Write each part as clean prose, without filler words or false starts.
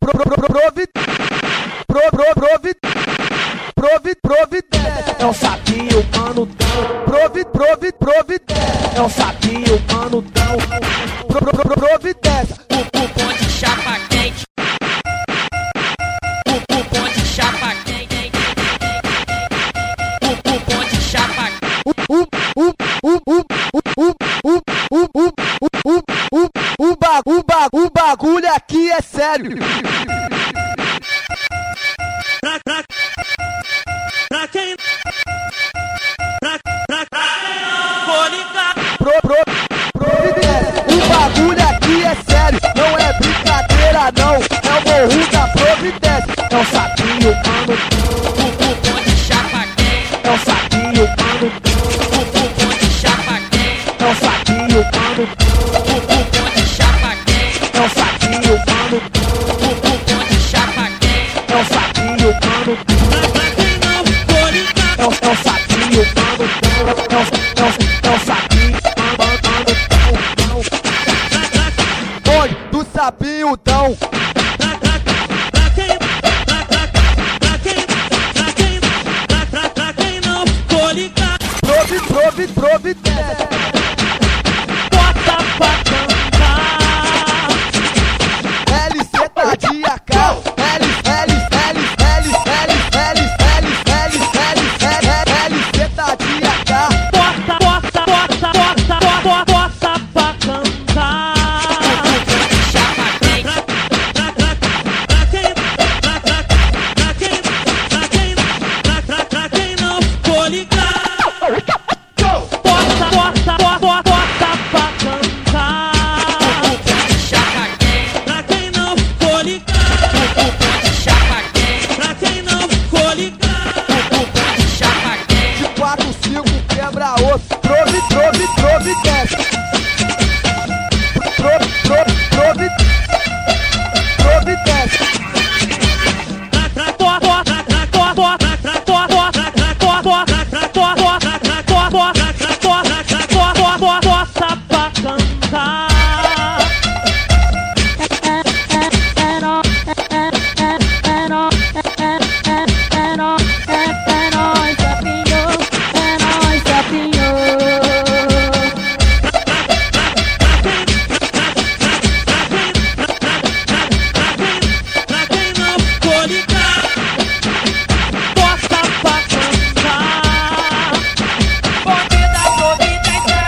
Providência. É um sapinho, manudão. Providência. É um sapinho, manudão. Providência. O bonde chapa quente. O bonde chapa quente. O bonde chapa O bagulho aqui é sério. Pra quem for ligado. Providência. O bagulho aqui é sério. Não é brincadeira não. É o morro da Providência. É um sapinho, mano. o bonde chapa quente. É um sapinho, mano. O bonde chapa quente. É um sapinho, mano. O bonde chapa quente. É um sapinho, mano. O bonde chapa quente. É um sapinho, mano. Pra quem não for ligado. É um sapinho, mano. É um sapinho, mano. Oi, do sapinho, tão. Pra quem não for ligado. Providência. Bota pra cantar. LC tá de AK. LC tá de AK. Bota pra cantar. Chapa quente. Pra quem não for ligado. Bota pra cantar. Chapa quente. Pra quem não for ligado. Chapa quente. Pra quem não for ligado. Chapa quente. De 4, 5 quebra osso. Providência. Providência. Bota pra cantar. Pra quem não for ligado. Bota pra cantar. Bonde da Providência.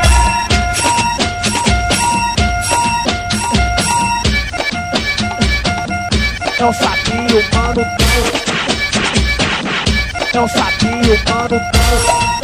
É um sapinho, mano. É um sapinho, mano.